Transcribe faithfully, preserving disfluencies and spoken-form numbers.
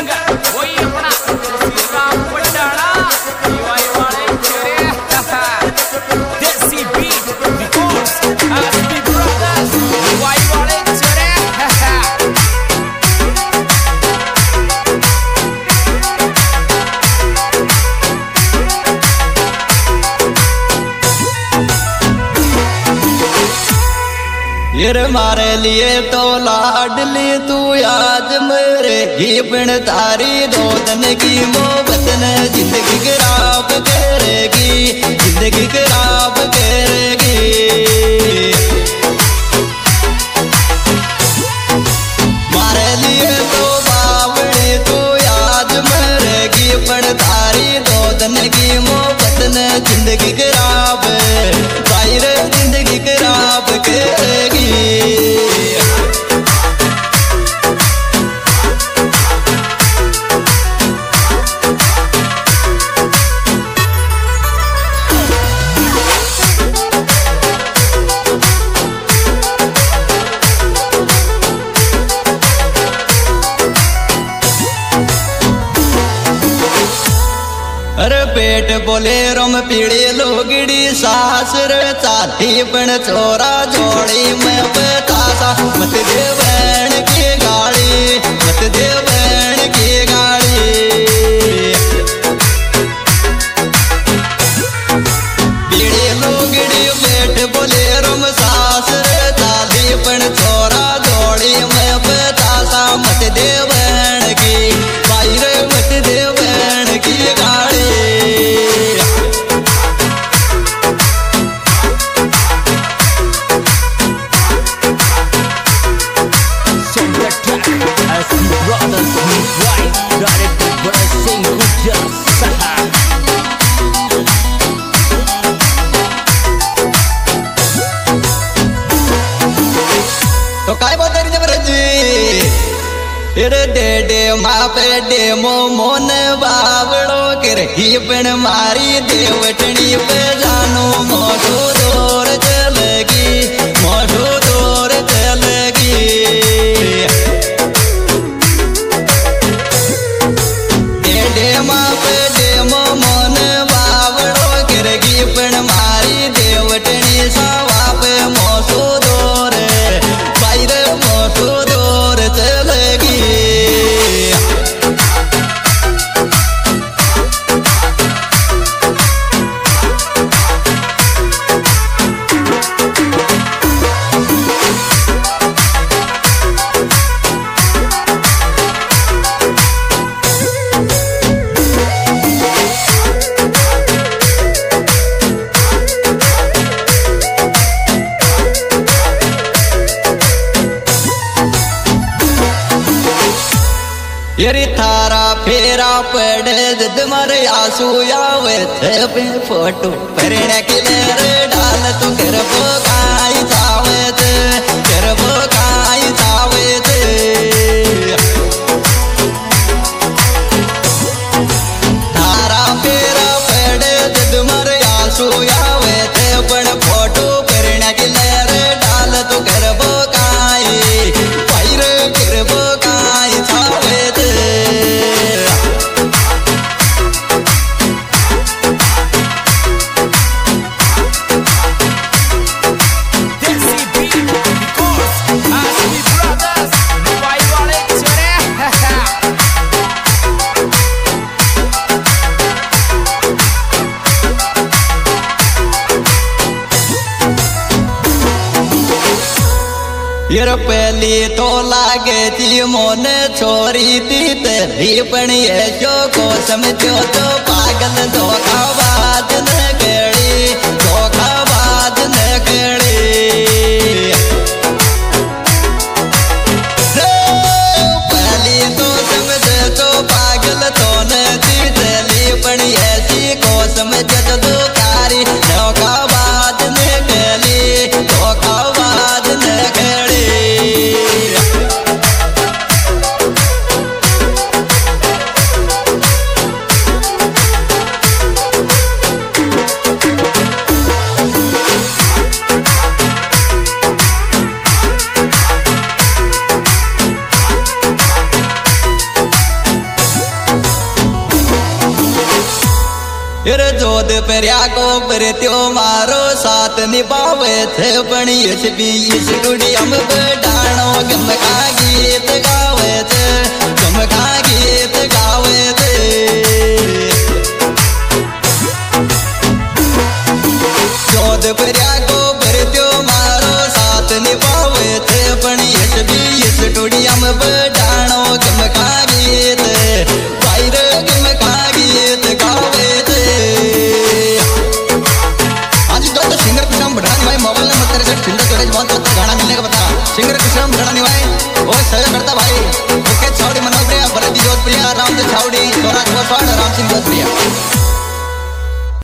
फिर मारे लिए तो लाडली तू आज मेरे घीपण तारी दो दिन की मोहब्बत ने जिंदगी खराब करेगी, जिंदगी खराब करेगी। मारे लिए तो बावड़ी तू आज मेरे घीपण तारी दो दिन की मोहब्बत ने जिंदगी खराब भाई रे जिंदगी खराब करेगी। अरे पेट बोले रोम पीड़ी लोगड़ी सास रे चाती पण छोरा जोड़ी मैं बतासा मत दे बहन की गाड़ी, मत दे बहन की गाड़ी। पीड़ी लोगड़ी पेट बोले रोम सास रे चाती पण छोरा जोड़ी मैं बतासा मत दे बहन की भाई रे मत दे बहन की गाड़ी। तो काय बोलते रे जबरजी फिर दे दे मापे दे मो मोन बावड़ो कर ही पण मारी देवटनी पे जानो मोटो दूर चलेगी, मोटो दूर चलेगी। दे दे मापे दे मो मोन बावड़ो कर ही पण मारी देवटनी सवा पे मोटो दूर भाई रे मोटो दूर चलेगी। येरी थारा फेरा पड़े जद मारे आंसू आवे थे पे फोटो परने के ले डाल तू कर वो काई जावे थे, कर वो काई जावे थे। थारा फेरा पड़े जद मारे आंसू आवे थे पण फोटो परने के ले डाल तू कर वो काई भाई रे कर वो काई जावे थे। यार पहली तो लागे थी मोन छोरी थी तेरी पण ये जो को समझो तो पागल धोखाबाज न गड़ी, धोखाबाज न गड़ी। पहली तो समझे तो पागल तो न थी तेरी पण ऐसी को समझो तो धोखारी धोखाबाज न गड़ी, धोखाबाज न गड़ी। रे जोध पर्या को परत्यो मारो साथ निभावे थे पण इस भी इस स्टूडियो में बडाणो गम का गीत गावे थे गम का गीत गावे थे जोध पर्या को परत्यो मारो साथ निभावे थे पण इस भी इस स्टूडियो में